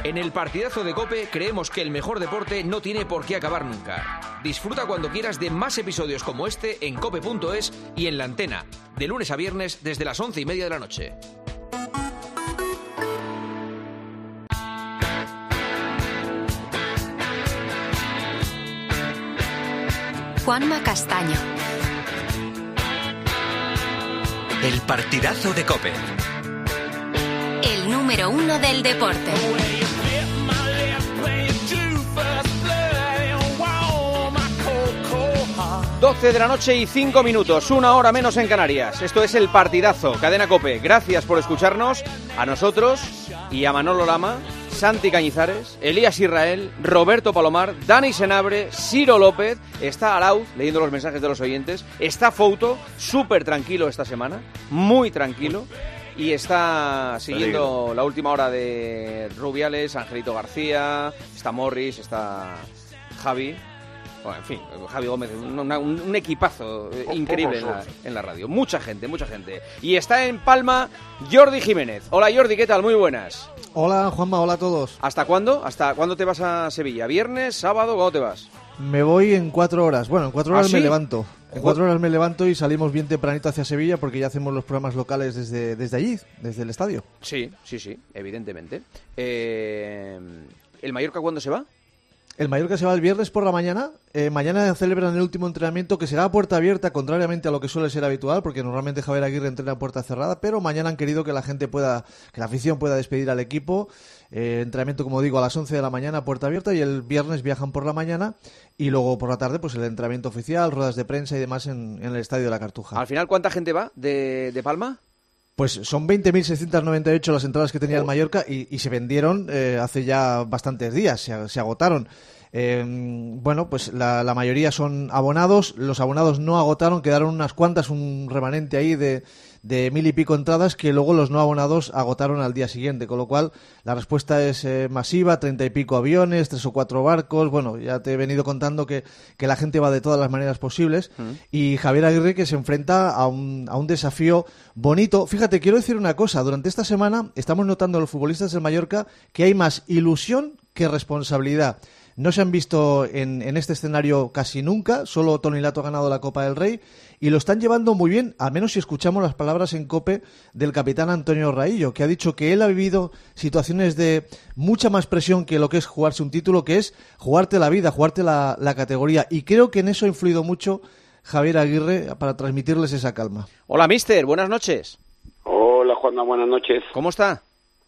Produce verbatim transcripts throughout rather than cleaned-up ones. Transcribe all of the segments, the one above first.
En el partidazo de COPE creemos que el mejor deporte no tiene por qué acabar nunca. Disfruta cuando quieras de más episodios como este en cope punto es y en la antena, de lunes a viernes desde las once y media de la noche. Juanma Castaño. El partidazo de COPE. El número uno del deporte. doce de la noche y cinco minutos, una hora menos en Canarias. Esto es El Partidazo, Cadena COPE. Gracias por escucharnos, a nosotros y a Manolo Lama, Santi Cañizares, Elías Israel, Roberto Palomar, Dani Senabre, Ciro López, está Arauz leyendo los mensajes de los oyentes, está Fouto, súper tranquilo esta semana, muy tranquilo, y está siguiendo la última hora de Rubiales, Angelito García, está Morris, está Javi. Bueno, en fin, Javi Gómez, un, un, un equipazo increíble en la, en la radio. Mucha gente, mucha gente. Y está en Palma Jordi Jiménez. Hola Jordi, ¿qué tal? Muy buenas. Hola Juanma, hola a todos. ¿Hasta cuándo? ¿Hasta cuándo te vas a Sevilla? ¿Viernes, sábado? ¿Cuándo te vas? Me voy en cuatro horas. Bueno, en cuatro horas ¿Ah, sí? me levanto. En cuatro horas me levanto y salimos bien tempranito hacia Sevilla porque ya hacemos los programas locales desde, desde allí, desde el estadio. Sí, sí, sí, evidentemente. Eh, ¿El Mallorca cuándo se va? El Mallorca se va el viernes por la mañana. Eh, mañana celebran el último entrenamiento que será a puerta abierta, contrariamente a lo que suele ser habitual, porque normalmente Javier Aguirre entrena a puerta cerrada, pero mañana han querido que la gente pueda, que la afición pueda despedir al equipo. Eh, entrenamiento, como digo, a las once de la mañana a puerta abierta, y el viernes viajan por la mañana y luego por la tarde pues el entrenamiento oficial, ruedas de prensa y demás en, en el Estadio de la Cartuja. ¿Al final cuánta gente va de, de Palma? Pues son veinte mil seiscientos noventa y ocho las entradas que tenía oh. el Mallorca y, y se vendieron eh, hace ya bastantes días, se, se agotaron. Eh, bueno, pues la, la mayoría son abonados, los abonados no agotaron, quedaron unas cuantas, un remanente ahí de, de mil y pico entradas que luego los no abonados agotaron al día siguiente, con lo cual la respuesta es eh, masiva, treinta y pico aviones, tres o cuatro barcos, bueno, ya te he venido contando que, que la gente va de todas las maneras posibles, mm. y Javier Aguirre que se enfrenta a un, a un desafío bonito. Fíjate, quiero decir una cosa, durante esta semana estamos notando los futbolistas del Mallorca que hay más ilusión que responsabilidad. No se han visto en, en este escenario casi nunca, solo Toni Lato ha ganado la Copa del Rey y lo están llevando muy bien, al menos si escuchamos las palabras en COPE del capitán Antonio Raillo, que ha dicho que él ha vivido situaciones de mucha más presión que lo que es jugarse un título, que es jugarte la vida, jugarte la, la categoría, y creo que en eso ha influido mucho Javier Aguirre para transmitirles esa calma. Hola, mister, buenas noches. Hola, Juanma, buenas noches. ¿Cómo está?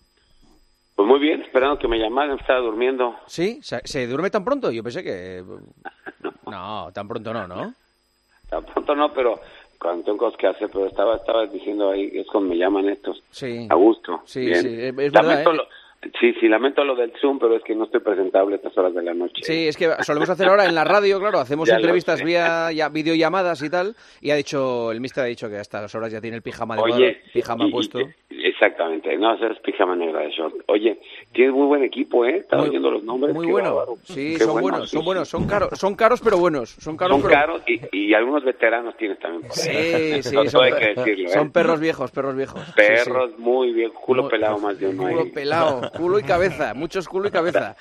Pues muy bien, esperando que me llamaran, estaba durmiendo. ¿Sí? ¿Se, ¿Se duerme tan pronto? Yo pensé que... No. no, tan pronto no, ¿no? Tan pronto no, pero cuando tengo cosas que hacer, pero estaba estaba diciendo ahí, es cuando me llaman estos. Sí. A gusto. Sí, bien. sí, es verdad, lamento ¿eh? lo, sí, sí, lamento lo del Zoom, pero es que no estoy presentable a estas horas de la noche. Sí, es que solemos hacer ahora en la radio, claro, hacemos Ya entrevistas vía ya, videollamadas y tal, y ha dicho, el mister ha dicho que a estas horas ya tiene el pijama de Oye, cuadro, pijama y, puesto. Y, exactamente, no, ese es pijama negra de short. Oye, tienes muy buen equipo, ¿eh? Estaba oyendo los nombres. Muy qué bueno, bárbaro. sí, Qué son bueno, buenos, sí, son sí. buenos, son caros, son caros pero buenos, son caros Son pero... caros y, y algunos veteranos tienes también. Por ahí. Sí, sí, Eso son, hay que decirlo, ¿eh? son perros viejos, perros viejos. Perros sí, sí. muy bien, culo Muy, pelado más de uno. Culo ahí. pelado, culo y cabeza, muchos culo y cabeza.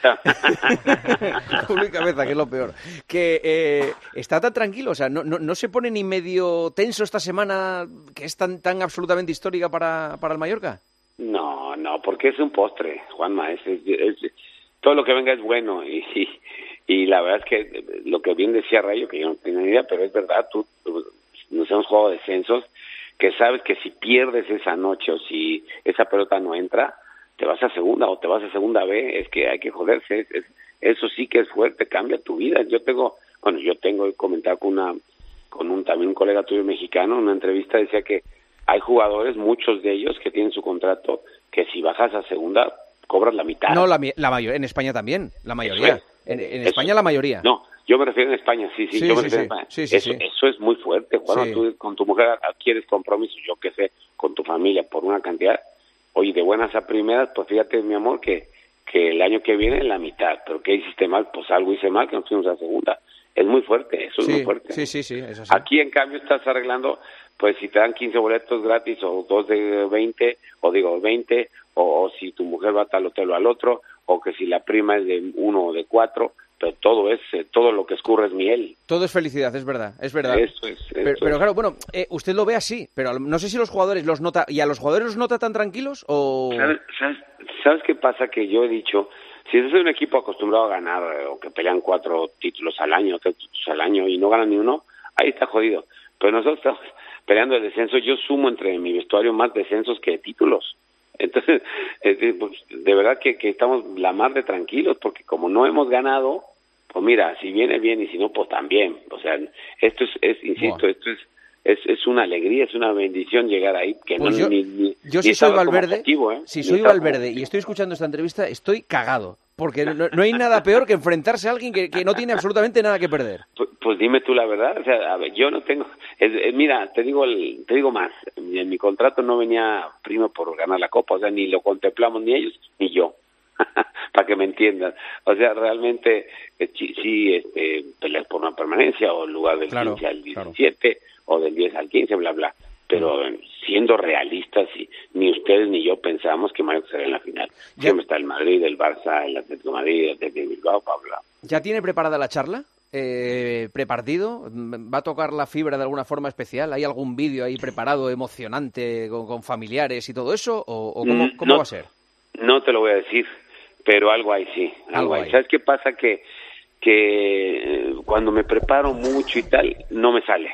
Culo y cabeza, que es lo peor. Que eh, está tan tranquilo, o sea, no, no, no se pone ni medio tenso esta semana que es tan, tan absolutamente histórica para, para el Mallorca. No, no, porque es un postre, Juanma, es, es, es, todo lo que venga es bueno y, y, y la verdad es que lo que bien decía Rayo, que yo no tenía ni idea, pero es verdad, tú, tú nos hemos jugado descensos, que sabes que si pierdes esa noche o si esa pelota no entra, te vas a segunda o te vas a segunda B, es que hay que joderse, es, es, eso sí que es fuerte, cambia tu vida. Yo tengo, bueno, yo tengo he comentado con una, con un también un colega tuyo mexicano, en una entrevista decía que hay jugadores, muchos de ellos, que tienen su contrato, que si bajas a segunda, cobras la mitad. No, la, la mayoría, en España también, la mayoría. Es, en en eso, España la mayoría. No, yo me refiero en España, sí, sí, sí yo me sí, refiero sí. en España. Sí, sí, eso, sí. eso es muy fuerte, cuando sí. tú con tu mujer adquieres compromiso, yo qué sé, con tu familia, por una cantidad, oye, de buenas a primeras, pues fíjate, mi amor, que, que el año que viene la mitad, pero ¿qué hiciste mal? Pues algo hice mal, que nos fuimos a segunda. Es muy fuerte, eso sí, es muy fuerte. Sí, sí, sí, eso sí. Aquí, en cambio, estás arreglando, pues si te dan quince boletos gratis o dos de veinte, o digo veinte, o, o si tu mujer va a tal hotel o al otro, o que si la prima es de uno o de cuatro, pero todo es, eh, todo lo que escurre es miel. Todo es felicidad, es verdad, es verdad. Eso es, eso pero, pero es. claro, bueno, eh, usted lo ve así, pero no sé si los jugadores los nota, ¿y a los jugadores los nota tan tranquilos o...? ¿Sabes, sabes, ¿Sabes qué pasa? Que yo he dicho, si es un equipo acostumbrado a ganar, eh, o que pelean cuatro títulos al año, tres títulos al año, y no ganan ni uno, ahí está jodido. Pero nosotros estamos peleando el descenso, yo sumo entre mi vestuario más descensos que títulos. Entonces, eh, pues, de verdad que, que estamos la más de tranquilos, porque como no hemos ganado, pues mira, si viene bien y si no, pues también. O sea, esto es, es insisto, Buah. esto es, es es una alegría, es una bendición llegar ahí. Que Pues no, yo, ni, ni, yo ni si soy estaba como Valverde, objetivo, ¿eh? si Ni soy estaba como Valverde y objetivo. estoy escuchando esta entrevista, estoy cagado. Porque no, no hay nada peor que enfrentarse a alguien que, que no tiene absolutamente nada que perder. Pues, pues dime tú la verdad, o sea, a ver, yo no tengo, es, es, mira, te digo el, te digo más, en mi contrato no venía primo por ganar la Copa, o sea, ni lo contemplamos ni ellos ni yo, para que me entiendan. O sea, realmente eh, sí, sí este, peleas por una permanencia o en lugar del Claro, quince al claro. diecisiete o del diez al quince, bla, bla. Pero siendo realistas, sí, ni ustedes ni yo pensamos que Mario será en la final. Ya. Siempre está el Madrid, el Barça, el Atlético de Madrid, el Atlético de Bilbao, bla, bla. ¿Ya tiene preparada la charla? Eh, ¿Prepartido? ¿Va a tocar la fibra de alguna forma especial? ¿Hay algún vídeo ahí preparado, emocionante, con, con familiares y todo eso? ¿O, o cómo, Mm, cómo no, va a ser? No te lo voy a decir, pero algo hay, sí. Algo, Algo hay. hay. ¿Sabes qué pasa? Que, que eh, cuando me preparo mucho y tal, no me sale.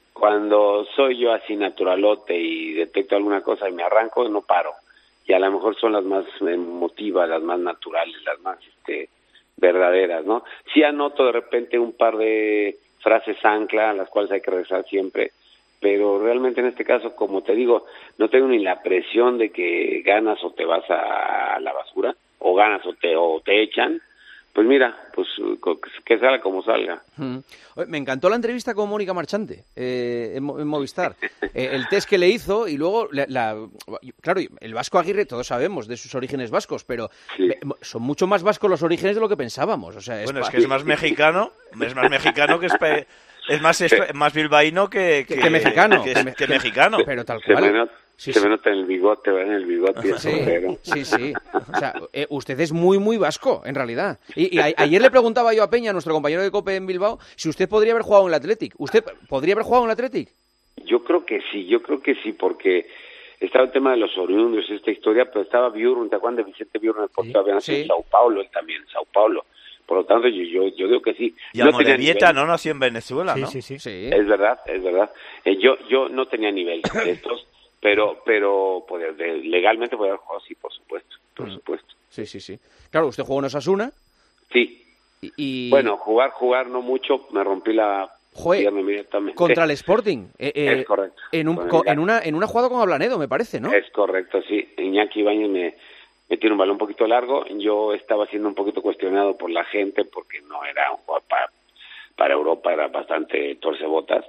Cuando soy yo así naturalote y detecto alguna cosa y me arranco, no paro. Y a lo mejor son las más emotivas, las más naturales, las más este, verdaderas, ¿no? Sí anoto de repente un par de frases ancla a las cuales hay que regresar siempre, pero realmente en este caso, como te digo, no tengo ni la presión de que ganas o te vas a la basura, o ganas o te, o te echan. Pues mira, pues que salga como salga. Mm. Oye, me encantó la entrevista con Mónica Marchante eh, en, Mo- en Movistar. Eh, el test que le hizo y luego, la, la- claro, el Vasco Aguirre, todos sabemos de sus orígenes vascos, pero Sí. eh, son mucho más vascos los orígenes de lo que pensábamos. O sea, Bueno, pa- es que es más mexicano, es más mexicano que es, pe- es más, es más bilbaíno que, Que- que mexicano. que, Que me- que que- mexicano. Pero tal Se cual. me, nota, Sí, se sí. me nota en el bigote, ¿verdad? En el bigote y el Sí, sombrero. sí, sí. O sea, eh, usted es muy, muy vasco, en realidad. Y, y a- ayer le preguntaba yo a Peña, nuestro compañero de COPE en Bilbao, si usted podría haber jugado en el Athletic. ¿Usted podría haber jugado en el Athletic? Yo creo que sí, yo creo que sí, porque estaba el tema de los oriundos, esta historia, pero estaba Biurrun, ¿te acuerdas de Vicente Biurrun? El portero había nacido sí. en Sao Paulo, él también, en Sao Paulo. Por lo tanto, yo yo, yo digo que sí. Y No tenía Amorebieta nivel. no nació en Venezuela, ¿no? Sí, sí, sí. Sí. Es verdad, es verdad. Eh, yo yo no tenía nivel de estos, pero pero pues, de- legalmente podía haber jugado, sí, por supuesto, por Mm. supuesto. Sí, sí, sí. Claro, usted jugó en Osasuna Sí. y... y- Bueno, jugar, jugar no mucho, me rompí la Joder, pierna inmediatamente. contra el Sporting. Eh, eh, Es correcto. En, un, Con el co- Gato. en, una, en una jugada con Ablanedo, me parece, ¿no? Es correcto, sí. Iñaki Ibáñez me, me tiene un balón un poquito largo. Yo estaba siendo un poquito cuestionado por la gente porque no era un jugador para, para Europa, era bastante torcebotas.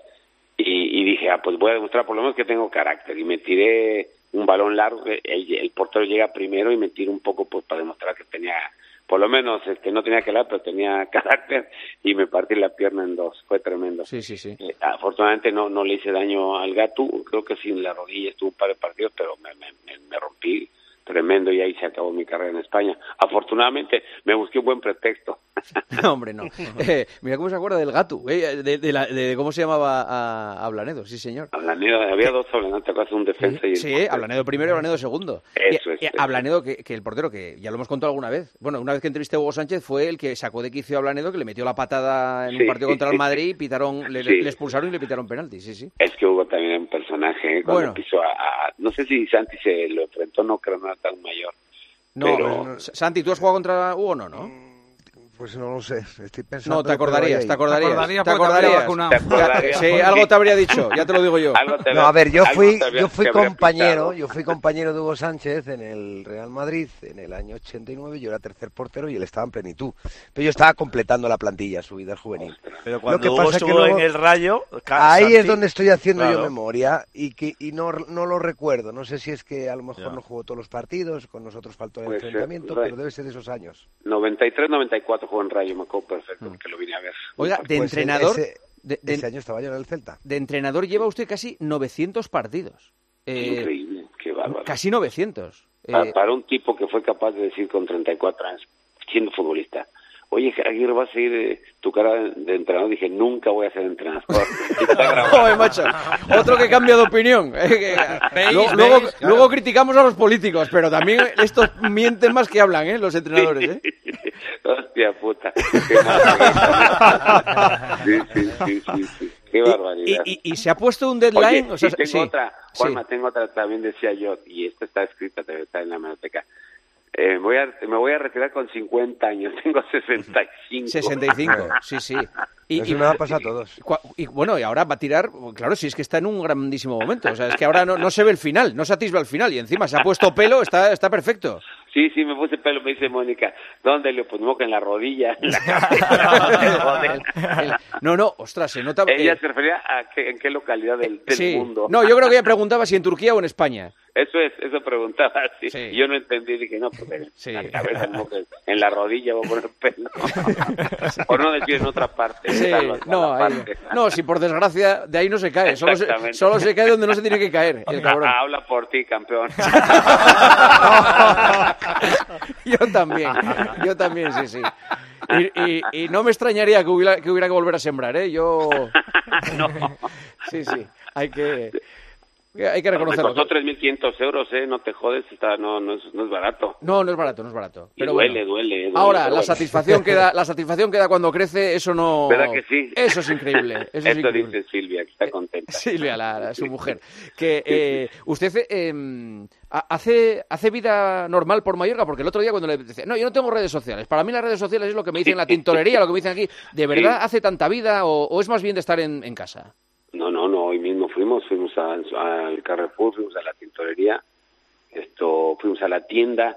Y, y dije, ah, pues voy a demostrar por lo menos que tengo carácter. Y me tiré un balón largo, el, el portero llega primero y me tiro un poco pues para demostrar que tenía, por lo menos este no tenía que hablar, pero tenía carácter y me partí la pierna en dos. Fue tremendo. Sí, sí, sí. Eh, afortunadamente no no le hice daño al gato, creo que sí en la rodilla estuvo un par de partidos, pero me, me, me, me rompí tremendo y ahí se acabó mi carrera en España. Afortunadamente me busqué un buen pretexto. No, hombre, no. Eh, mira cómo se acuerda del Gato, eh, de, de, la- de cómo se llamaba a, a Ablanedo, sí, señor. Ablanedo, había dos Ablanedo, te acuerdas, un defensa y el Sí, portero. Ablanedo primero y Ablanedo segundo. Eso Y- es, y eso Ablanedo, que, que el portero, que ya lo hemos contado alguna vez. Bueno, una vez que entrevisté a Hugo Sánchez fue el que sacó de quicio a Ablanedo, que le metió la patada en un Sí. partido contra el Madrid, y pitaron, le, Sí. le expulsaron y le pitaron penalti, sí, sí. Es que Hugo también era un personaje, ¿eh? Cuando Bueno. pisó a, a- no sé si Santi se lo enfrentó, no creo, no era tan mayor. No, Pero- S- Santi, ¿tú has jugado contra Hugo o no, no? Pues no lo sé, estoy pensando. No, te pero acordarías, ahí- te acordarías. Te acordarías te porque te habría acordarías. vacunado. Te acordarías, Sí, porque- algo te habría dicho, ya te lo digo yo. Algo te No, a ver, yo algo fui, te habría- yo fui te habría compañero, pintado. yo fui compañero de Hugo Sánchez en el Real Madrid en el año ochenta y nueve, yo era tercer portero y él estaba en plenitud. Pero yo estaba completando la plantilla, su vida juvenil. Pero Lo cuando que Hugo pasa es que estuvo luego- en el Rayo... Ca- Ahí Santi- es donde estoy haciendo Claro. yo memoria y que y no, no lo recuerdo. No sé si es que a lo mejor Ya. no jugó todos los partidos, con nosotros faltó el Puede ser, enfrentamiento, right. pero debe ser de esos años. noventa y tres noventa y cuatro jugó en Rayo, me acuerdo perfecto, porque lo vine a ver. Oiga, de Pues entrenador, ese, de, de- ese año estaba yo en el Celta. de entrenador lleva usted casi novecientos partidos. Eh, Increíble, qué bárbaro. Casi novecientos. Para, Eh, para un tipo que fue capaz de decir con treinta y cuatro años, siendo futbolista, oye, Aguirre, ¿vas a ir eh, tu cara de entrenador? Dije, nunca voy a ser entrenador. Joder, macho. Otro que cambia de opinión. Eh, que- ¿Veis? luego, ¿Veis? luego, Claro. luego criticamos a los políticos, pero también estos mienten más que hablan, ¿eh? Los entrenadores, ¿eh? Hostia puta. Qué barbaridad. Sí, sí, sí, sí, sí. Qué Y, barbaridad. y- y- y se ha puesto un deadline. Oye, o sea, y tengo sí, otra, Juanma, sí. tengo otra, también decía yo, y esta está escrita, está en la biblioteca. Eh, voy a, me voy a retirar con cincuenta años, tengo sesenta y cinco. sesenta y cinco, sí, sí. Y, Eso y- me va a pasar a todos. cua- y bueno, y ahora va a tirar, claro, si es que está en un grandísimo momento. O sea, es que ahora no, no se ve el final, no se atisba el final. Y encima se ha puesto pelo, está, está perfecto. Sí, sí, me puse pelo, me dice Mónica, ¿dónde le ponemos? En la rodilla, en la cabeza. El- no, no, ostras, se nota. Ella eh, se refería a qué, en qué localidad del, del sí. mundo. No, yo creo que ella preguntaba si en Turquía o en España. Eso es, eso preguntaba, sí. Sí. Y yo no entendí, dije, no, pues en Sí. la cabeza, no, que en la rodilla voy a poner pelo. Por no decir en otra parte. Sí, esa- no, la ahí- parte. no, si por desgracia de ahí no se cae, solo se, Exactamente. solo se cae donde no se tiene que caer, el cabrón. Ah, habla por ti, campeón. Yo también, yo también, sí, sí. Y, y- y no me extrañaría que hubiera, que hubiera que volver a sembrar, ¿eh? Yo... No. Sí, sí, hay que, hay que Me reconocerlo. costó tres mil quinientos euros, ¿eh? No te jodes, está, no, no, es, no es barato. No, no es barato, no es barato. Y Pero duele, bueno. duele, duele. Ahora, pero la bueno. satisfacción que da, la satisfacción que da cuando crece, eso no... ¿Verdad que sí? Eso es increíble, eso es Esto increíble. dice Silvia, que está contenta. Silvia, la, la- su mujer. Que eh, usted eh, ha- hace, hace vida normal por Mallorca, porque el otro día cuando le decía, no, yo no tengo redes sociales. Para mí las redes sociales es lo que me dicen en la tintorería, lo que me dicen aquí. ¿De verdad Sí. hace tanta vida o, o es más bien de estar en, en casa? No, no, no, hoy mismo fuimos, fuimos a- al Carrefour, fuimos a la tintorería, esto, fuimos a la tienda,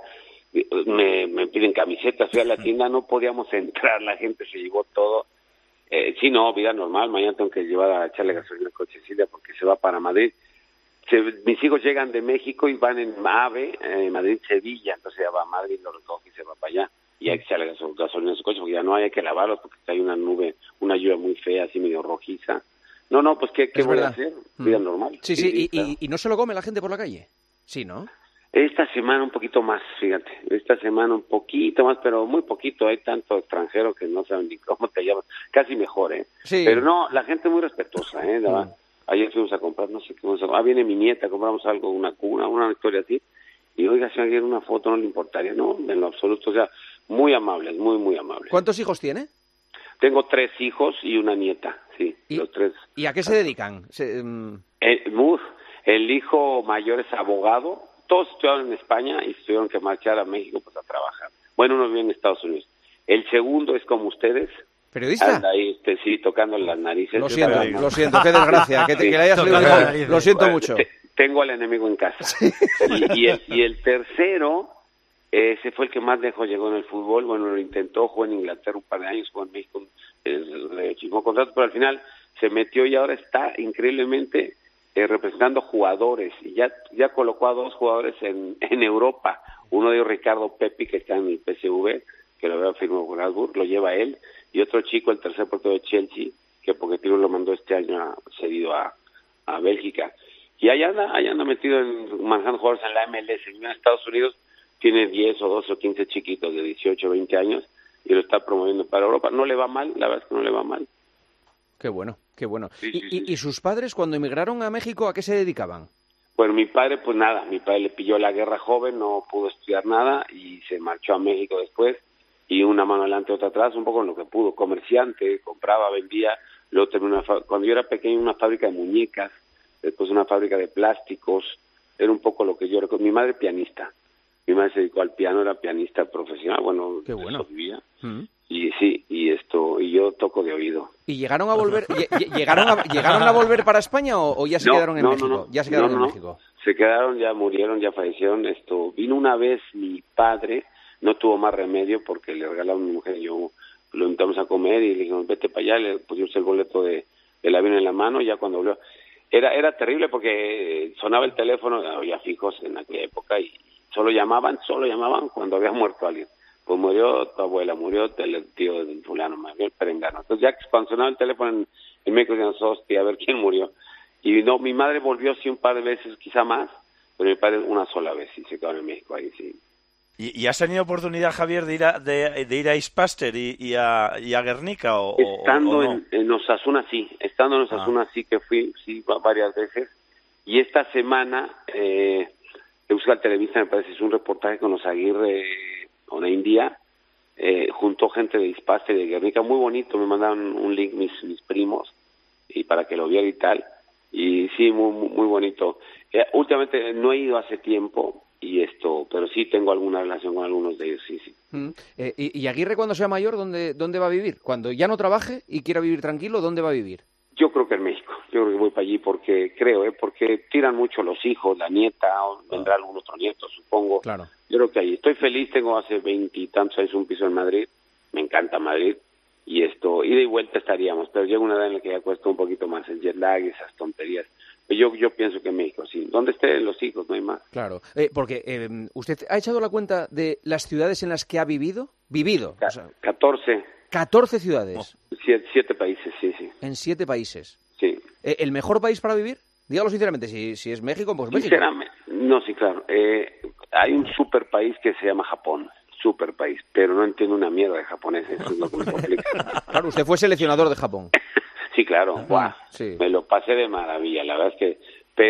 me, me piden camisetas, fui a la tienda, no podíamos entrar, la gente se llevó todo. Eh, sí, no, vida normal, mañana tengo que llevar a echarle gasolina al coche Silvia porque se va para Madrid. Se- mis hijos llegan de México y van en AVE, eh, Madrid-Sevilla, entonces ya va a Madrid, lo recoge y se va para allá. Y hay que echarle gaso- gasolina a su coche porque ya no hay, hay que lavarlos porque hay una nube, una lluvia muy fea, así medio rojiza. No, no, pues ¿qué, qué Es voy verdad. a hacer? Mm. Vida normal. Sí, sí, y, claro. y- y no se lo come la gente por la calle. Sí, ¿no? Esta semana un poquito más, fíjate. Esta semana un poquito más, pero muy poquito. Hay tanto extranjero que no saben ni cómo te llaman. Casi mejor, ¿eh? Sí. Pero no, la gente muy respetuosa, ¿eh? La- Mm. Ayer fuimos a comprar, no sé qué vamos a comprar. Ah, viene mi nieta, compramos algo, una cuna, una historia así. Y oiga, si alguien una foto no le importaría. No, en lo absoluto. O sea, muy amables, muy, muy amables. ¿Cuántos hijos tiene? Tengo tres hijos y una nieta, sí, ¿Y, los tres. ¿y a qué se dedican? Se, mm, El, uf, el hijo mayor es abogado, todos estudiaron en España y tuvieron que marchar a México pues a trabajar. Bueno, uno vive en Estados Unidos. El segundo es como ustedes, ¿Periodista? anda ahí, este, sí, tocando las narices. Lo Yo siento, también, ¿no? lo siento, qué desgracia. Que, te- Sí. que le haya salido un Tocando hijo. la nariz. Lo siento Bueno, mucho. te- tengo al enemigo en casa. Y, y el, y el tercero, ese fue el que más lejos llegó en el fútbol. Bueno, lo intentó, jugó en Inglaterra un par de años, jugó en México, eh, le firmó contrato, pero al final se metió y ahora está increíblemente eh, representando jugadores. Y ya, ya colocó a dos jugadores en, en Europa. Uno de ellos, Ricardo Pepi, que está en el P S V, que lo había firmado con Augsburg, lo lleva él. Y otro chico, el tercer portero de Chelsea, que Pochettino lo mandó este año a- cedido a, a Bélgica. Y ahí anda, ahí anda metido en manejando jugadores en la M L S. En Estados Unidos tiene diez o doce o quince chiquitos de dieciocho o veinte años y lo está promoviendo para Europa. No le va mal, la verdad es que no le va mal. Qué bueno, qué bueno. Sí, ¿Y, sí, y- sí. y sus padres, cuando emigraron a México, a qué se dedicaban? Bueno, mi padre, pues nada, mi padre le pilló la guerra joven, no pudo estudiar nada y se marchó a México después. Y una mano adelante, otra atrás, un poco en lo que pudo. Comerciante, compraba, vendía. Luego terminó una fa- cuando yo era pequeño, una fábrica de muñecas, después una fábrica de plásticos. Era un poco lo que yo recuerdo. Mi madre pianista. Mi madre se dedicó al piano, era pianista profesional. Bueno, Qué bueno. eso vivía. Mm. Y sí, y esto, y yo toco de oído. ¿Y llegaron a volver, lle- lle- llegaron a, llegaron a volver para España o, o ya se No, quedaron en no, México? no, no. Ya se quedaron No, en no, no. México. Se quedaron, ya murieron, ya fallecieron. Esto vino una vez mi padre, no tuvo más remedio porque le regalaron a mi mujer y yo lo invitamos a comer y le dijimos, vete para allá, le pusimos el boleto de, del avión en la mano y ya cuando volvió. Era, era terrible porque sonaba el teléfono, había fijos en aquella época y solo llamaban, solo llamaban cuando había muerto alguien. Pues murió tu abuela, murió el tío del fulano, murió el perengano. Entonces ya cuando sonaba el teléfono en, en México decían, hostia, a ver quién murió. Y no, mi madre volvió sí un par de veces, quizá más, pero mi padre una sola vez y se quedó en México, ahí sí. ¿Y, y has tenido oportunidad, Javier, de ir a, de, de ir a Ispaster y, y, a, y a Guernica? O, estando o, o no? en, en Osasuna, sí. Estando en Osasuna, ah. sí que fui sí varias veces. Y esta semana, eh, Euskal Televisa, me parece, es un reportaje con los Aguirre, con la India, eh, juntó gente de Ispaster y de Guernica, muy bonito, me mandaron un link mis, mis primos, y para que lo viera y tal. Y sí, muy, muy, muy bonito. Eh, últimamente no he ido hace tiempo, y esto, pero sí tengo alguna relación con algunos de ellos, sí, sí. Mm. Eh, y, ¿Y Aguirre cuando sea mayor, ¿dónde, dónde va a vivir? Cuando ya no trabaje y quiera vivir tranquilo, ¿dónde va a vivir? Yo creo que en México, yo creo que voy para allí porque creo, ¿eh? Porque tiran mucho los hijos, la nieta, o vendrá algún otro nieto, supongo. Claro. Yo creo que allí estoy feliz, tengo hace veintitantos años un piso en Madrid, me encanta Madrid, y esto, ida y vuelta estaríamos, pero llega una edad en la que ya cuesta un poquito más el jet lag, esas tonterías. Yo, yo pienso que en México, sí. ¿Dónde estén los hijos? No hay más. Claro, eh, porque eh, ¿usted ha echado la cuenta de las ciudades en las que ha vivido? Vivido. Ca- o sea, catorce. catorce ciudades. Siete, siete países, sí, sí. En siete países. Sí. Eh, ¿El mejor país para vivir? Dígalo sinceramente, si, si es México, pues México. Sinceramente, no, sí, claro. Eh, hay un super país que se llama Japón. Super país, pero no entiendo una mierda de japonés, eso es lo que me complica. Claro, usted fue seleccionador de Japón. Sí, claro, ¡buah! Sí. Me lo pasé de maravilla, la verdad es que...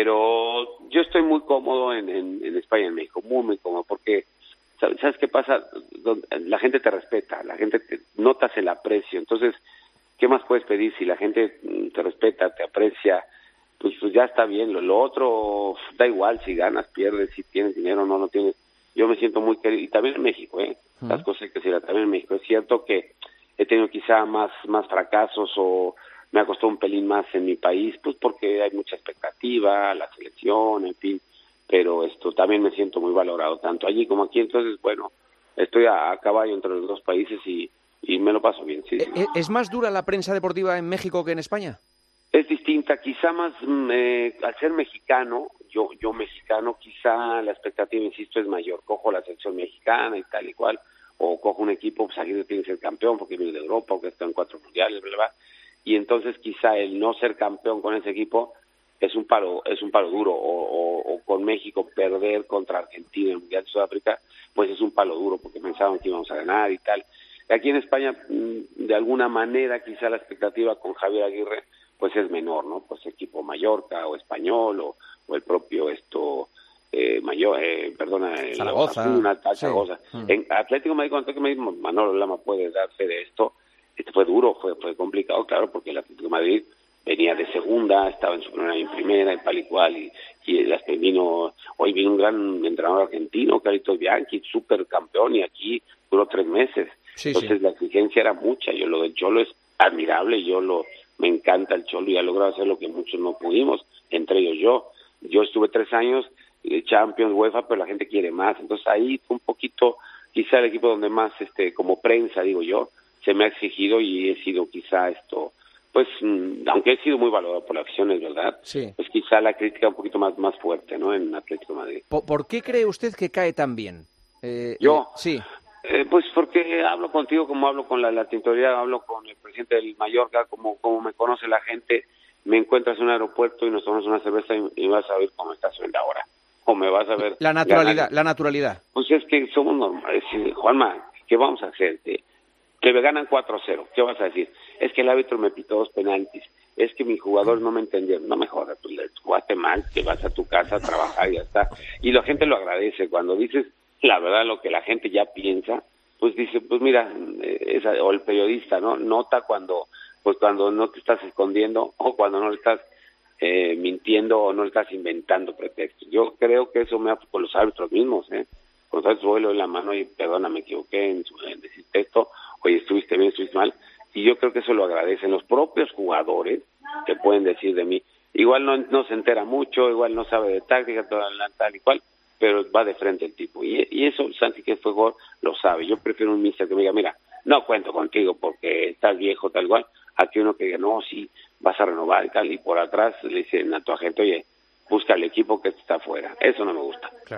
Pero yo estoy muy cómodo en, en, en España, en México, muy, muy cómodo, porque, ¿sabes, ¿sabes qué pasa? La gente te respeta, la gente te notas el aprecio, entonces, ¿qué más puedes pedir? Si la gente te respeta, te aprecia, pues, pues ya está bien, lo, lo otro da igual, si ganas, pierdes, si tienes dinero o no, no tienes... Yo me siento muy querido, y también en México, ¿eh? Uh-huh. Las cosas hay que decir, también en México. Es cierto que he tenido quizá más, más fracasos o me ha costado un pelín más en mi país, pues porque hay mucha expectativa, la selección, en fin, pero esto también me siento muy valorado, tanto allí como aquí, entonces, bueno, estoy a, a caballo entre los dos países y, y me lo paso bien, sí, sí. ¿Es más dura la prensa deportiva en México que en España? Es distinta, quizá más, eh, al ser mexicano, yo yo mexicano, quizá la expectativa, insisto, es mayor, cojo la selección mexicana y tal y cual, o cojo un equipo, pues aquí tiene que ser campeón porque viene de Europa, o que está en cuatro mundiales, bla, bla, y entonces quizá el no ser campeón con ese equipo es un palo es un palo duro, o, o, o con México perder contra Argentina en el Mundial de Sudáfrica, pues es un palo duro porque pensaban que íbamos a ganar y tal. Aquí en España, de alguna manera, quizá la expectativa con Javier Aguirre pues es menor, ¿no? Pues equipo Mallorca o Español o, o el propio esto eh, Mayor, eh, perdona, Zaragoza, una tal Zaragoza. Sí. En Atlético Madrid, cuando que me dijo Manolo Lama puede darse de esto, esto fue duro, fue fue complicado, claro, porque el Atlético de Madrid venía de segunda, estaba en su primera y en primera, y tal y cual, y, y las que vino, hoy vino un gran entrenador argentino, Carlitos Bianchi, súper campeón, y aquí duró tres meses. Sí, Entonces sí. La exigencia era mucha, yo lo del Cholo es admirable, yo lo me encanta el Cholo y ha logrado hacer lo que muchos no pudimos, entre ellos yo. Yo estuve tres años, eh, Champions, UEFA, pero la gente quiere más. Entonces ahí fue un poquito, quizá el equipo donde más, este, como prensa, digo yo, se me ha exigido y he sido quizá esto, pues, mmm, aunque he sido muy valorado por la afición, es verdad, sí. Pues quizá la crítica un poquito más, más fuerte, ¿no?, en Atlético de Madrid. ¿Por, ¿por qué cree usted que cae tan bien? Eh, ¿Yo? Eh, sí. Eh, pues porque hablo contigo como hablo con la, la tintorería, hablo con el presidente del Mallorca, como, como me conoce la gente, me encuentras en un aeropuerto y nos tomamos una cerveza y, y vas a ver cómo estás viendo ahora, o me vas a ver... La naturalidad, ganar. la naturalidad. Pues es que somos normales, Juanma, ¿qué vamos a hacer? Que me ganan cuatro cero, ¿qué vas a decir? Es que el árbitro me pitó dos penaltis, es que mi jugador no me entendió, no me jodas, pues le jugaste mal, te vas a tu casa a trabajar y ya está, y la gente lo agradece, cuando dices la verdad lo que la gente ya piensa, pues dice, pues mira, esa, o el periodista, ¿no? Nota cuando, pues cuando no te estás escondiendo o cuando no le estás eh, mintiendo o no le estás inventando pretextos. Yo creo que eso me ha con los árbitros mismos, ¿eh? Con los árbitros vuelo en la mano y perdona, me equivoqué en, en decirte esto, oye, estuviste bien, estuviste mal, y yo creo que eso lo agradecen los propios jugadores que pueden decir de mí. Igual no, no se entera mucho, igual no sabe de táctica, toda la, tal y cual, pero va de frente el tipo, y, y eso Santi, que fue gol, lo sabe. Yo prefiero un mister que me diga, mira, no cuento contigo porque estás viejo, tal cual, a que uno que diga, no, sí, vas a renovar y tal, y por atrás le dicen a tu agente, oye, busca el equipo que está afuera. Eso no me gusta. Claro.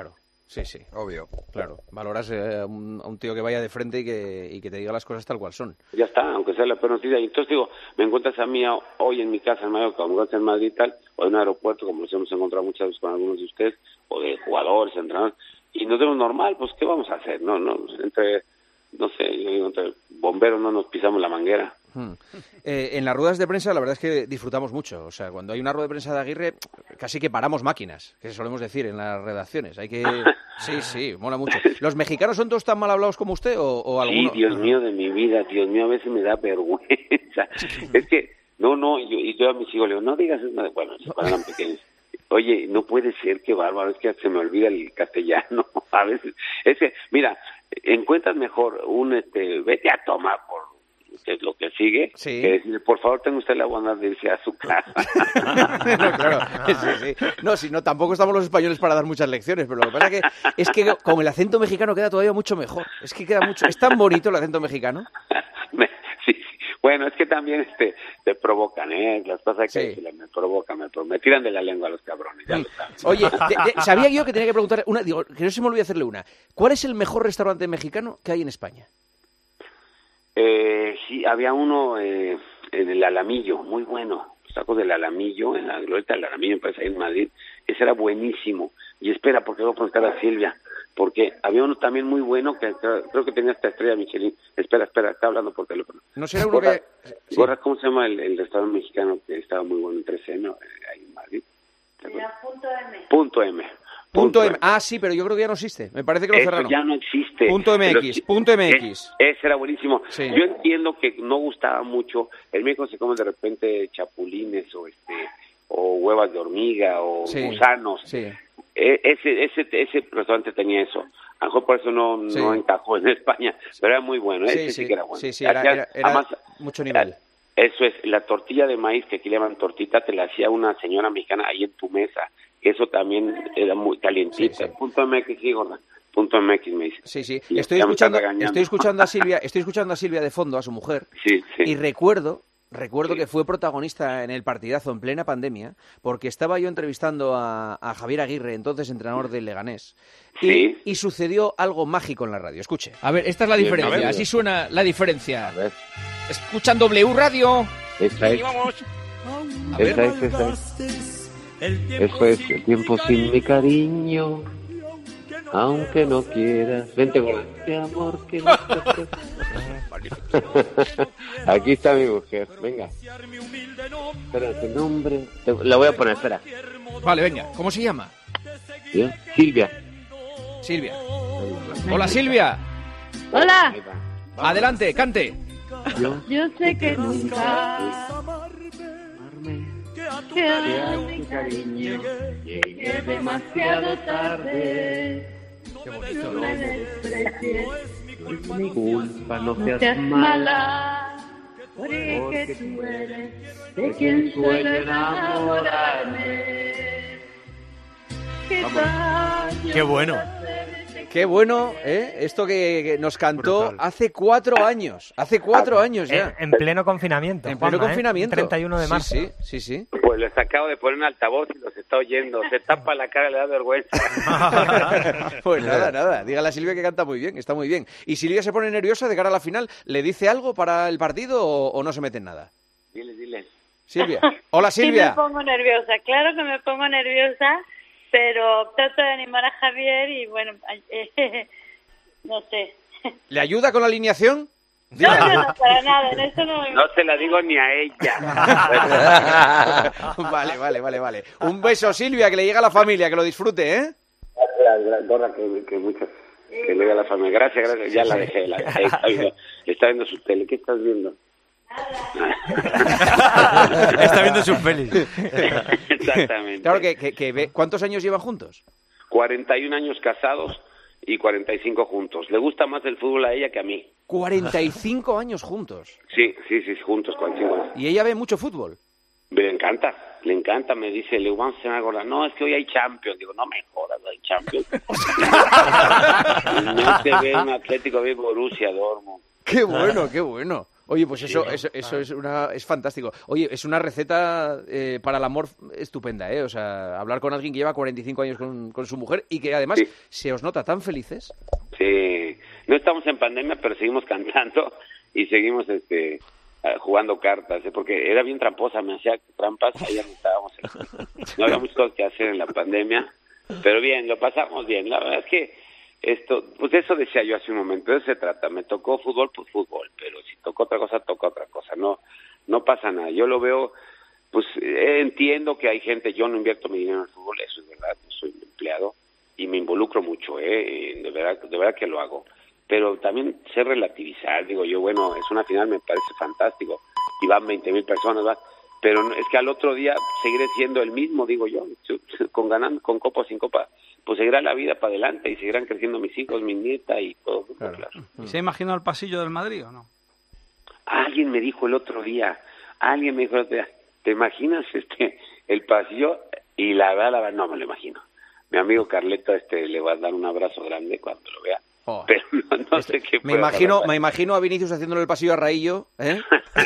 Sí, sí. Obvio. Claro, valoras eh, a, un, a un tío que vaya de frente y que, y que te diga las cosas tal cual son. Ya está, aunque sea la peor noticia. Y entonces digo, me encuentras a mí hoy en mi casa en Mallorca, o me encuentras en Madrid y tal, o en un aeropuerto, como nos hemos encontrado muchas veces con algunos de ustedes, o de jugadores, entrenadores, y nos vemos normal, pues ¿qué vamos a hacer? No, no, entre, no sé, yo digo, entre bomberos no nos pisamos la manguera. Hmm. Eh, en las ruedas de prensa la verdad es que disfrutamos mucho. O sea, cuando hay una rueda de prensa de Aguirre, casi que paramos máquinas, que solemos decir en las redacciones. Hay que... Sí, sí, mola mucho. ¿Los mexicanos son todos tan mal hablados como usted o, o alguno? Sí, Dios mío de mi vida, Dios mío, a veces me da vergüenza. Es que, no, no, yo, y yo a mis hijos le digo, no digas eso, bueno, cuando eran pequeños. Oye, no puede ser, qué bárbaro, es que se me olvida el castellano. A veces, es que, mira, encuentras mejor un, este, vete a tomar por... que es lo que sigue, sí. Que decirle, por favor, tenga usted la bondad de irse a su casa. No, claro, sí, sí. No, si no, tampoco estamos los españoles para dar muchas lecciones, pero lo que pasa es que, es que con el acento mexicano queda todavía mucho mejor. Es que queda mucho, es tan bonito el acento mexicano. Sí, sí. Bueno, es que también este te provocan, ¿eh? Las cosas que sí. me provocan, me, me tiran de la lengua los cabrones, ya sí. lo saben. Oye, te, te, sabía yo que tenía que preguntar, una, digo, que no se me olvide hacerle una. ¿Cuál es el mejor restaurante mexicano que hay en España? Eh, sí, había uno eh, en el Alamillo, muy bueno, los tacos del Alamillo, en la glorieta del Alamillo, me parece ahí en Madrid, ese era buenísimo. Y espera, porque voy a preguntar a Silvia, porque había uno también muy bueno, que creo que tenía esta estrella Michelin. Espera, espera, está hablando por teléfono. No será uno Gorra, que... Sí. Gorra, ¿cómo se llama el, el restaurante mexicano que estaba muy bueno en tres eme, ahí en Madrid? Era Punto M. Punto M. Punto M. Ah, sí, pero yo creo que ya no existe. Me parece que lo Eso cerraron. ya no existe. Punto M X, Pero, punto M X. Es, ese era buenísimo. Sí. Yo entiendo que no gustaba mucho. En México se comen de repente chapulines o este o huevas de hormiga o sí. gusanos. Sí. E, ese ese ese restaurante tenía eso. A lo mejor por eso no, sí. no encajó en España, pero era muy bueno. Sí, ese sí, sí que era bueno. Sí, sí, era, era, era Además, mucho nivel. Eso es, la tortilla de maíz, que aquí le llaman tortita, te la hacía una señora mexicana ahí en tu mesa. Eso también era muy calientita. Sí, sí. Punto M X, sí, gorda. Punto M X me dice. Sí, sí. Estoy escuchando, estoy escuchando a Silvia, estoy escuchando a Silvia de fondo, a su mujer. Sí, sí. Y recuerdo, recuerdo sí. que fue protagonista en el partidazo en plena pandemia, porque estaba yo entrevistando a, a Javier Aguirre, entonces entrenador del Leganés. Y, sí. y sucedió algo mágico en la radio. Escuche. A ver, esta es la diferencia. Ver, así suena la diferencia. A ver. Escuchan W Radio. Esta es. Vamos. A esta es, esta es. Eso es, el tiempo sin mi cariño, aunque no quieras. Vente con este amor que no te... Aquí está mi mujer, venga. Espera, tu nombre. Te... La voy a poner, espera. Vale, venga. ¿Cómo se llama? ¿Sí? Silvia. Silvia. Hola, Silvia. Hola. Adelante, cante. Yo, Yo sé que nunca... Que a mi cariño llegué demasiado tarde. Qué bonito. No me desprecies, no es mi culpa, no no seas mala, porque tú eres de quien suelo enamorarme. ¿Qué tal? Qué bueno. Qué bueno, ¿eh? Esto que, que nos cantó Brutal. hace cuatro años. Hace cuatro años ya. En, en pleno confinamiento. En pleno Juanma, confinamiento. ¿eh? treinta y uno de marzo. Sí, sí, sí, sí. Pues les acabo de poner un altavoz y los está oyendo. Se tapa la cara, le da vergüenza. Pues nada, nada. Dígale a Silvia que canta muy bien, está muy bien. ¿Y Silvia se pone nerviosa de cara a la final? ¿Le dice algo para el partido o, o no se mete en nada? Dile, dile. Silvia. Hola, Silvia. Sí, me pongo nerviosa. Claro que me pongo nerviosa, pero trato de animar a Javier y bueno... Eh, no sé. ¿Le ayuda con la alineación? No, no, no, para nada, en eso no... No se la digo ni a ella. Vale, vale, vale, vale. Un beso, Silvia, que le llega a la familia, que lo disfrute, ¿eh? Gracias, Gorra, que, que muchas... Que le llega a la familia. Gracias, gracias. Ya la dejé, la dejé. Está viendo, está viendo su tele. ¿Qué estás viendo? Está viendo sus pelis. Exactamente. Claro, que, que, que ve... ¿Cuántos años llevan juntos? cuarenta y un años casados y cuarenta y cinco juntos. Le gusta más el fútbol a ella que a mí. cuarenta y cinco años juntos. Sí, sí, sí, juntos, cuarenta y cinco años. ¿Y ella ve mucho fútbol? Le encanta, le encanta, me dice, le vamos a cenar gorda. No, es que hoy hay Champions. Digo, no me jodas, no hay Champions. No se ve un Atlético, ve Borussia Dortmund. Qué bueno, qué bueno. Oye, pues eso, eso, eso es una es fantástico. Oye, es una receta eh, para el amor estupenda, ¿eh? O sea, hablar con alguien que lleva cuarenta y cinco años con, con su mujer y que además Sí. se os nota tan felices. Sí, no estamos en pandemia, pero seguimos cantando y seguimos este eh, jugando cartas, ¿eh? Porque era bien tramposa, me hacía trampas, ella no estábamos, no había muchas cosas que hacer en la pandemia, pero bien, lo pasamos bien. La verdad es que esto, pues eso decía yo hace un momento, de eso se trata. Me tocó fútbol, pues fútbol, pero si tocó otra cosa, tocó otra cosa. No, no pasa nada. Yo lo veo, pues eh, entiendo que hay gente, yo no invierto mi dinero en el fútbol, eso es verdad, yo soy empleado y me involucro mucho, eh, de verdad, de verdad que lo hago. Pero también sé relativizar, digo yo, bueno, es una final, me parece fantástico, y van veinte mil personas, ¿va? Pero no, es que al otro día seguiré siendo el mismo, digo yo, con ganando, con copa o sin copa, pues seguirá la vida para adelante y seguirán creciendo mis hijos, mi nieta y todo. Claro. Claro. ¿Se imaginó el pasillo del Madrid o no? Alguien me dijo el otro día, alguien me dijo el otro día, ¿te imaginas este el pasillo? Y la verdad, la verdad, no me lo imagino. Mi amigo Carleto este le va a dar un abrazo grande cuando lo vea. Oh. Pero no, no este, sé qué me imagino me imagino a Vinicius haciéndole el pasillo a Raillo, ¿eh?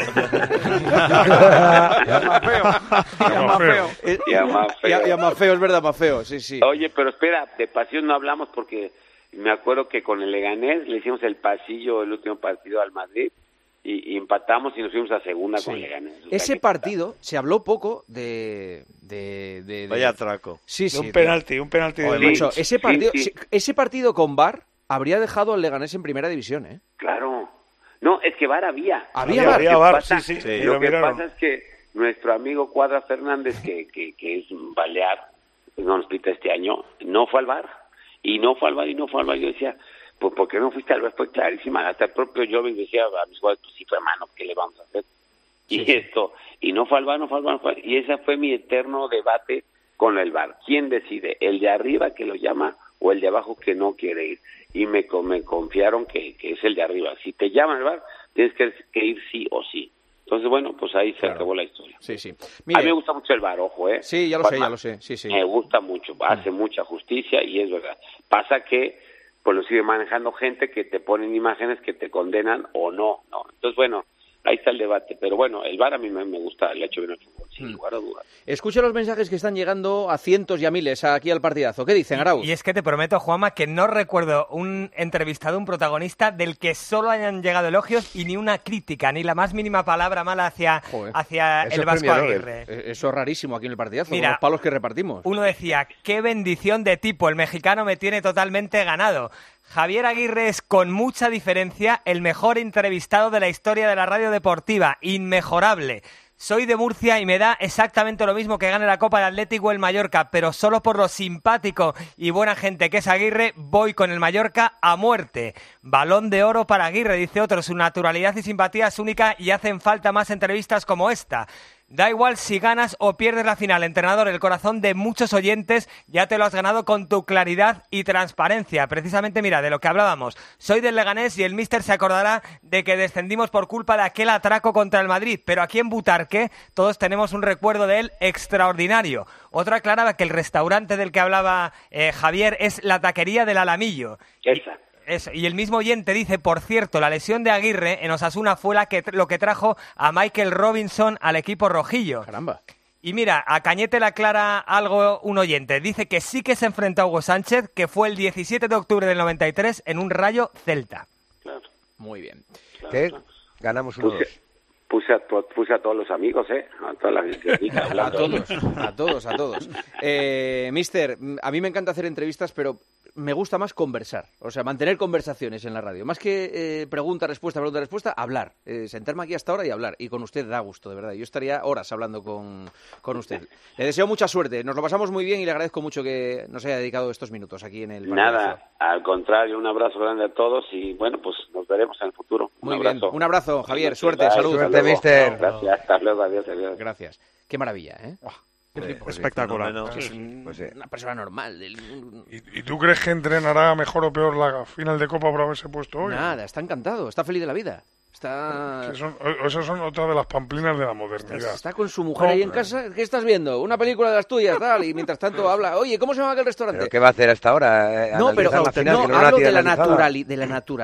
Ya más feo. Ya más feo. Ya más feo. Ya, ya más feo, es verdad, más feo, sí, sí. Oye, pero espera, de pasillo no hablamos porque me acuerdo que con el Leganés le hicimos el pasillo el último partido al Madrid y, y empatamos y nos fuimos a segunda sí. con Leganés. O sea, ese partido se habló poco de... de, de, de... Vaya atraco. Sí, sí. De un penalti, un penalti. Oye, de macho, ese partido, sí, sí. ese partido con V A R habría dejado al Leganés en primera división, ¿eh? Claro. No, es que V A R había. Había Lo V A R. que V A R, pasa, sí, sí. sí, Lo lo que miraron. pasa es que nuestro amigo Cuadra Fernández, que, que, que es balear, no nos pita este año, no fue al V A R. Y no fue al V A R y no fue al V A R. Yo decía, pues ¿por qué no fuiste al V A R? Fue clarísima. Hasta el propio Joven decía a mis jugadores, pues sí fue hermano, ¿qué le vamos a hacer? Sí, y sí. esto, y no fue al V A R, no fue al V A R, no fue al V A R. Y ese fue mi eterno debate con el V A R. ¿Quién decide? ¿El de arriba que lo llama o el de abajo que no quiere ir? Y me, me confiaron que, que es el de arriba. Si te llaman al V A R, tienes que, que ir sí o sí. Entonces, bueno, pues ahí se claro. acabó la historia. Sí, sí. Mire, a mí me gusta mucho el V A R, ojo, ¿eh? Sí, ya lo Juanma, sé, ya lo sé. Sí, sí. Me gusta mucho, hace mm. mucha justicia y es verdad. Pasa que pues lo sigue manejando gente que te ponen imágenes que te condenan o no, ¿no? Entonces, bueno, ahí está el debate. Pero bueno, el V A R a mí me, me gusta, le ha hecho bien al fútbol, sin lugar a dudas. Escucha los mensajes que están llegando a cientos y a miles aquí al partidazo. ¿Qué dicen, Arauz? Y es que te prometo, Juanma, que no recuerdo un entrevistado, un protagonista del que solo hayan llegado elogios y ni una crítica, ni la más mínima palabra mala hacia, hacia el Vasco Aguirre. Eso es rarísimo aquí en el partidazo, Mira, con los palos que repartimos. Uno decía, qué bendición de tipo, el mexicano me tiene totalmente ganado. Javier Aguirre es con mucha diferencia el mejor entrevistado de la historia de la radio deportiva, inmejorable. Soy de Murcia y me da exactamente lo mismo que gane la Copa del Atlético o el Mallorca, pero solo por lo simpático y buena gente que es Aguirre, voy con el Mallorca a muerte. Balón de oro para Aguirre, dice otro, su naturalidad y simpatía es única y hacen falta más entrevistas como esta. Da igual si ganas o pierdes la final, entrenador, el corazón de muchos oyentes ya te lo has ganado con tu claridad y transparencia. Precisamente, mira, de lo que hablábamos. Soy del Leganés y el míster se acordará de que descendimos por culpa de aquel atraco contra el Madrid, pero aquí en Butarque todos tenemos un recuerdo de él extraordinario. Otra aclaraba que el restaurante del que hablaba eh, Javier es la taquería del Alamillo. Esa. Eso. Y el mismo oyente dice, por cierto, la lesión de Aguirre en Osasuna fue la que, lo que trajo a Michael Robinson al equipo rojillo. Caramba. Y mira, a Cañete le aclara algo un oyente. Dice que sí que se enfrentó a Hugo Sánchez, que fue el diecisiete de octubre del noventa y tres en un Rayo Celta. Claro. Muy bien. Claro, ¿Qué? claro. Ganamos uno dos. Puse a, puse a todos los amigos, ¿eh? A toda la gente. A todos, a todos, a todos. Eh, mister, a mí me encanta hacer entrevistas, pero me gusta más conversar, o sea, mantener conversaciones en la radio. Más que eh, pregunta, respuesta, pregunta, respuesta, hablar. Eh, sentarme aquí hasta ahora y hablar. Y con usted da gusto, de verdad. Yo estaría horas hablando con, con usted. Le deseo mucha suerte. Nos lo pasamos muy bien y le agradezco mucho que nos haya dedicado estos minutos aquí en el partidazo. Nada, al contrario, un abrazo grande a todos y, bueno, pues nos veremos en el futuro. Un muy abrazo. bien. Un abrazo, Javier. Suerte, Bye, salud. Suerte, mister. Gracias, hasta luego, adiós, adiós. Gracias. Qué maravilla, ¿eh? Oh. Sí, pues espectacular. No, es un, pues sí. Una persona normal. Del... ¿Y, ¿Y tú crees que entrenará mejor o peor la final de Copa por haberse puesto hoy? Nada, está encantado, está feliz de la vida. Está... Son, esas son otra de las pamplinas de la modernidad. Está con su mujer ahí en casa. ¿Qué estás viendo? Una película de las tuyas, tal. Y mientras tanto habla, oye, ¿cómo se llama aquel restaurante? ¿Pero qué va a hacer hasta ahora? Eh, no, pero la final, no, que no hablo la de, la analizada. naturali- de la naturalidad.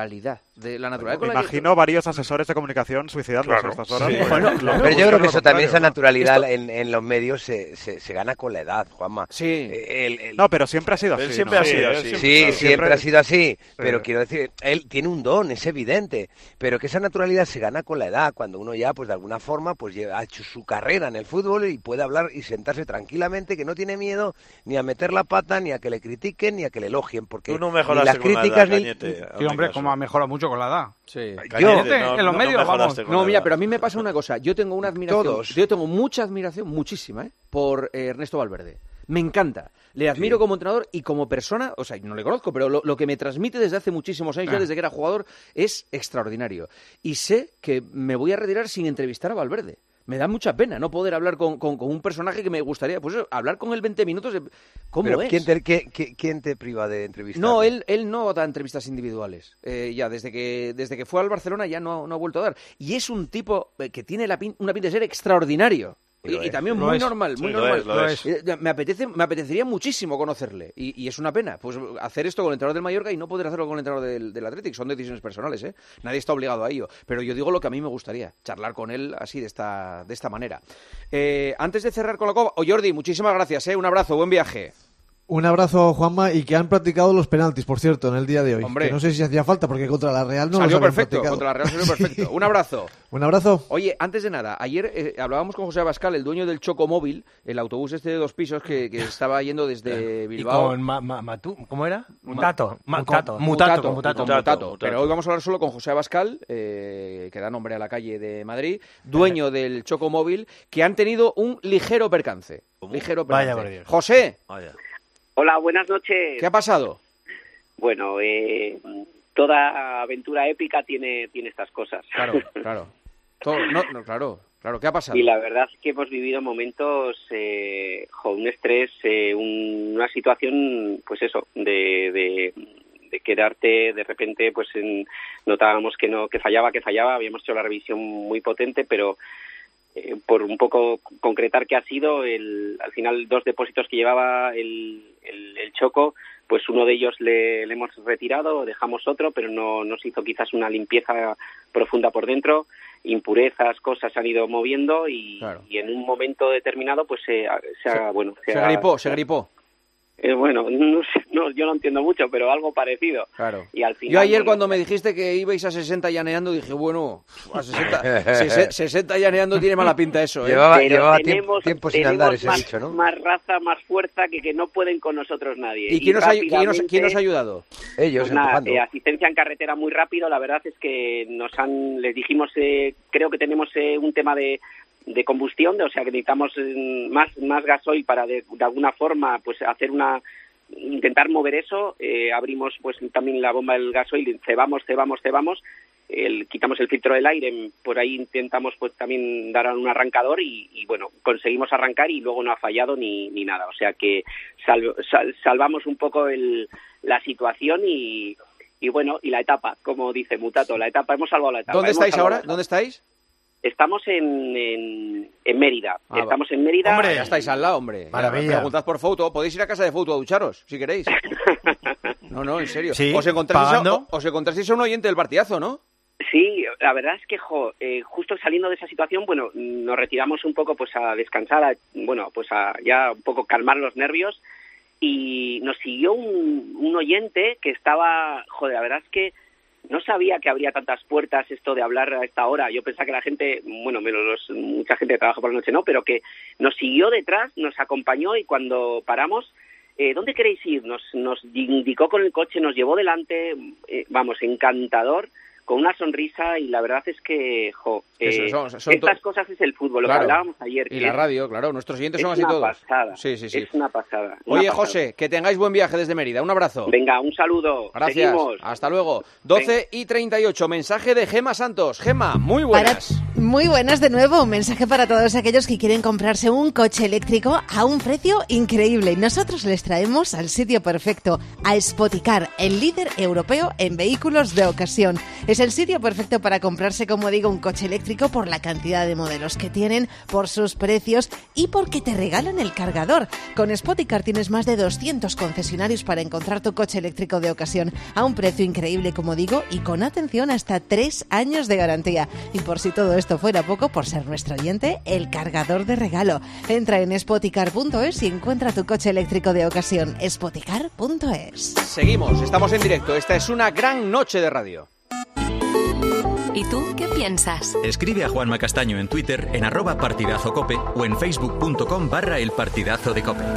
de la naturalidad Me con la imagino que... varios asesores de comunicación suicidándose Claro. a estas horas. Sí. Pues, Bueno, lo- pero yo creo que eso lo también, esa contrario, ¿no? naturalidad Esto- en, en los medios se, se, se gana con la edad, Juanma. Sí. Eh, el- el- No, pero siempre ha sido así. Él siempre ¿no? ha sido Sí, así. él Sí, siempre, siempre- ha sido así, pero Sí. quiero decir, él tiene un don, es evidente, pero que esa naturalidad se gana con la edad, cuando uno ya, pues de alguna forma, pues lleva- ha hecho su carrera en el fútbol y puede hablar y sentarse tranquilamente, que no tiene miedo ni a meter la pata, ni a que le critiquen, ni a que le elogien, porque Tú no ni mejoraste las con la críticas edad, ni... Cañete, Sí, hazme hombre, caso. como ha mejorado mucho con la edad. Sí. Yo, Cañete, no, en los no medios, mejoraste vamos. con No, la mira, edad. pero a mí me pasa una cosa. Yo tengo una admiración. Todos. Yo tengo mucha admiración, muchísima, ¿eh? por eh, Ernesto Valverde. Me encanta. Le admiro Sí. como entrenador y como persona. O sea, no le conozco, pero lo, lo que me transmite desde hace muchísimos años, ya Ah. desde que era jugador, es extraordinario. Y sé que me voy a retirar sin entrevistar a Valverde. Me da mucha pena no poder hablar con, con- con un personaje que me gustaría, pues eso, hablar con él veinte minutos. De, ¿Cómo Pero es? ¿quién te, qué- qué- quién te priva de entrevistar? No, él, él no da entrevistas individuales. Eh, ya, desde que, desde que fue al Barcelona ya no, no ha vuelto a dar. Y es un tipo eh, que tiene la pin- una pinta de ser extraordinario. Y, Lo y es. también Lo muy es. normal, muy Sí, lo normal. es, lo es. Eh, Me, apetece, me apetecería muchísimo conocerle. Y, y es una pena, pues hacer esto con el entrenador del Mallorca y no poder hacerlo con el entrenador del, del Athletic. Son decisiones personales, ¿eh? Nadie está obligado a ello. Pero yo digo lo que a mí me gustaría, charlar con él así, de esta, de esta manera. Eh, antes de cerrar con la copa, oh, Jordi, muchísimas gracias, ¿eh? Un abrazo, buen viaje. Un abrazo, Juanma, y que han practicado los penaltis, por cierto, en el día de hoy. Hombre. Que no sé si hacía falta, porque contra la Real no Salió los habían perfecto, practicado. contra la Real salió perfecto. Un abrazo. Un abrazo. Oye, antes de nada, ayer eh, hablábamos con José Abascal, el dueño del Chocomóvil, el autobús este de dos pisos que, que estaba yendo desde Y Bilbao. con ma, ma- Matú, ¿cómo era? Mutato. Ma- Mutato. con- Mutato, Mutato, con Mutato. con Mutato. Pero hoy vamos a hablar solo con José Abascal, eh, que da nombre a la calle de Madrid, dueño del Chocomóvil, que han tenido un ligero percance. Ligero percance. Vaya por Dios. José, Hola, buenas noches. ¿qué ha pasado? Bueno, eh, toda aventura épica tiene, tiene estas cosas. Claro, claro. Todo- no, no, claro, claro. ¿Qué ha pasado? Y la verdad es que hemos vivido momentos, eh, jo, un estrés, eh, un- una situación, pues eso, de, de, de quedarte de repente, pues en- notábamos que no, que fallaba, que fallaba. Habíamos hecho la revisión muy potente, pero eh, por un poco concretar qué ha sido, el, al final dos depósitos que llevaba el, el, el Choco, pues uno de ellos le, le hemos retirado, dejamos otro, pero no nos hizo quizás una limpieza profunda por dentro, impurezas, cosas se han ido moviendo y, Claro. y en un momento determinado pues se, ha- se, ha, bueno, Se ha- gripó, se gripó. eh, bueno, no sé, no, yo no entiendo mucho, pero algo parecido. Claro. Y al final, Yo ayer bueno, cuando me dijiste que ibais a sesenta llaneando, dije, bueno, a sesenta, sese- sesenta llaneando tiene mala pinta eso, ¿eh? Llevaba, pero llevaba tenemos, tiempo, tiempo sin tenemos andar ese más, bicho, ¿no? más raza, más fuerza que que no pueden con nosotros nadie. ¿Y quién nos, ha, quién, nos, rápidamente- quién nos ha ayudado? Ellos Pues nada, empujando. eh, asistencia en carretera muy rápido. La verdad es que nos han, les dijimos, eh, creo que tenemos eh, un tema de, de combustión, de, o sea que necesitamos eh, más más gasoil para de, de alguna forma pues hacer una intentar mover eso. Eh, abrimos pues también la bomba del gasoil, cebamos, cebamos, cebamos. El, quitamos el filtro del aire, por ahí intentamos pues también dar un arrancador y, y bueno, conseguimos arrancar y luego no ha fallado ni, ni nada, o sea que sal, sal, salvamos un poco el, la situación y, y bueno, y la etapa, como dice Mutato, la etapa, hemos salvado la etapa. ¿Dónde hemos estáis salvado ahora? la etapa. ¿Dónde estáis? Estamos en, en, en Mérida, Ah, estamos en Mérida. Hombre, ya estáis al lado, hombre. Maravilla. Preguntad por foto. Podéis ir a casa de foto a ducharos, si queréis. No, no, en serio. Sí, os, encontrasteis a, pagando. os encontrasteis a un oyente del partidazo, ¿no? Sí, la verdad es que jo, eh, justo saliendo de esa situación, bueno, nos retiramos un poco pues a descansar, a, bueno, pues a ya un poco calmar los nervios y nos siguió un, un oyente que estaba, joder, la verdad es que no sabía que habría tantas puertas esto de hablar a esta hora. Yo pensaba que la gente, bueno, menos los, mucha gente trabaja por la noche, no, pero que nos siguió detrás, nos acompañó y cuando paramos, eh, ¿dónde queréis ir? Nos, nos indicó con el coche, nos llevó delante, eh, vamos, encantador, con una sonrisa y la verdad es que, jo, Eso, eh, son- son estas to- cosas es el fútbol, lo Claro. que hablábamos ayer. Y que la es- radio, claro. Nuestros oyentes es son así una todos. pasada, Sí, sí, sí. es una pasada. una Oye, pasada. José, que tengáis buen viaje desde Mérida. Un abrazo. Venga, un saludo. Gracias. Seguimos. Hasta luego. doce y treinta y ocho. Mensaje de Gema Santos. Gema, muy buenas. Muy buenas de nuevo, un mensaje para todos aquellos que quieren comprarse un coche eléctrico a un precio increíble. Nosotros les traemos al sitio perfecto, a Spoticar, el líder europeo en vehículos de ocasión. Ese el sitio perfecto para comprarse, como digo, un coche eléctrico por la cantidad de modelos que tienen, por sus precios y porque te regalan el cargador. Con Spoticar tienes más de doscientos concesionarios para encontrar tu coche eléctrico de ocasión a un precio increíble, como digo, y con atención hasta tres años de garantía. Y por si todo esto fuera poco, por ser nuestro oyente, el cargador de regalo. Entra en spoticar punto es y encuentra tu coche eléctrico de ocasión. spoticar punto es. Seguimos, estamos en directo. Esta es una gran noche de radio. ¿Y tú qué piensas? Escribe a Juanma Castaño en Twitter, en arroba partidazo cope o en facebook punto com barra el partidazo de cope.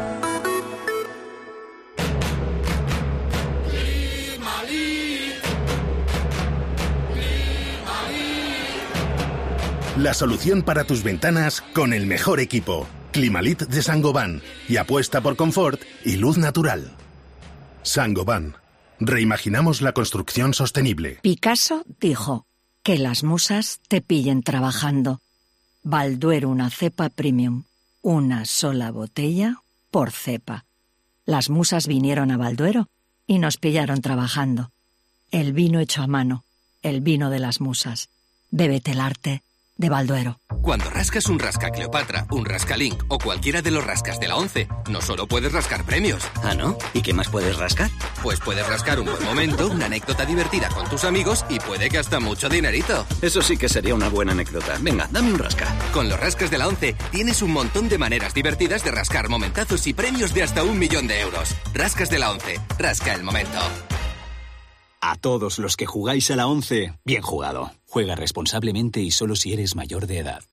La solución para tus ventanas con el mejor equipo. Climalit de Saint-Gobain. Y apuesta por confort y luz natural. Saint-Gobain. Reimaginamos la construcción sostenible. Picasso dijo: que las musas te pillen trabajando. Balduero, una cepa premium. Una sola botella por cepa. Las musas vinieron a Balduero y nos pillaron trabajando. El vino hecho a mano. El vino de las musas. Bébete el arte de Balduero. Cuando rascas un rasca Cleopatra, un rasca Link o cualquiera de los rascas de la once, no solo puedes rascar premios. ¿Ah, no? ¿Y qué más puedes rascar? Pues puedes rascar un buen momento, una anécdota divertida con tus amigos y puede que hasta mucho dinerito. Eso sí que sería una buena anécdota. Venga, dame un rasca. Con los rascas de la once tienes un montón de maneras divertidas de rascar momentazos y premios de hasta un millón de euros. Rascas de la once. Rasca el momento. A todos los que jugáis a la once, bien jugado. Juega responsablemente y solo si eres mayor de edad.